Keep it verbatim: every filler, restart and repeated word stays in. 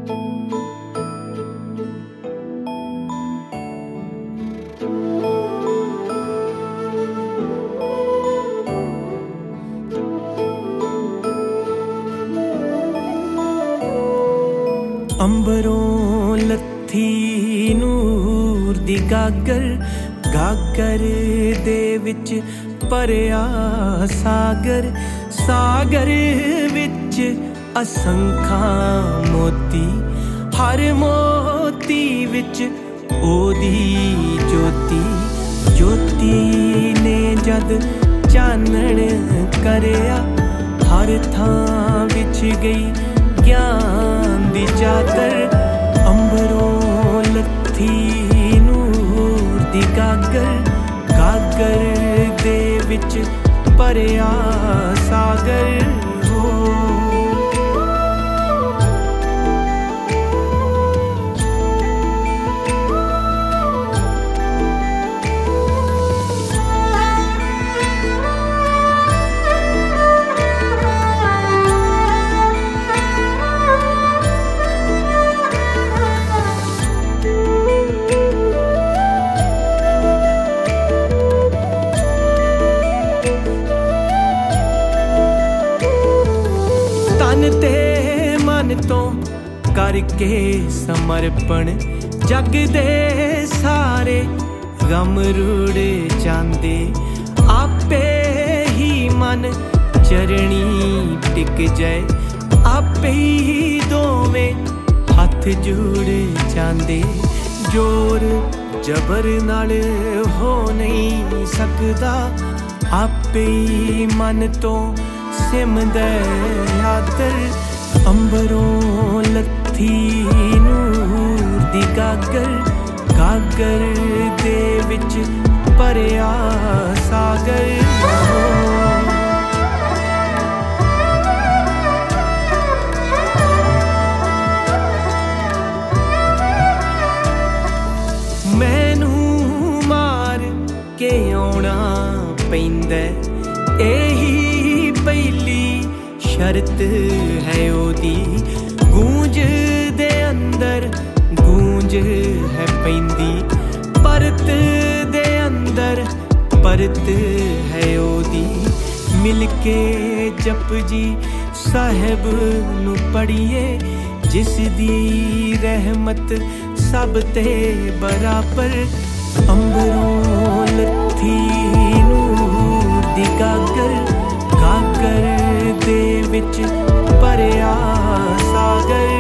अंबरों लत्थी नूर दी गागर, गागर दे विच भरिया सागर, सागर विच असंखां मोती, हर मोती विच ओदी ज्योति, ज्योति ने जद चानण करया, हर थां विच गई ज्ञान दी चादर। अंबरों लत्थी नूर दी गागर, गागर दे विच भरिया सागर। तन ते मन तो करके समर्पण, जग दे सारे गम रुड़ जांदे, आपे ही मन चरणी टिक जाए, आपे ही दोवें हथ जुड़ जांदे। जोर जबर नाल हो नहीं सकदा, आपे ही मन तो सिमदे आदर। अंबरों लत्थी नूर दी गागर, गागर दे विच भरिया सागर। मैनू मार के आउणा पैंदा, एही पहली शर्त है ओदी। गूंज दे अंदर गूंज है पैंदी, परत दे अंदर परत है ओदी। मिलके जप जी साहिब नू पढ़िए, जिस दी रहमत सब ते बराबर। अंबरों लत्थी नूर दी गागर, गागर दे विच भरिया सागर।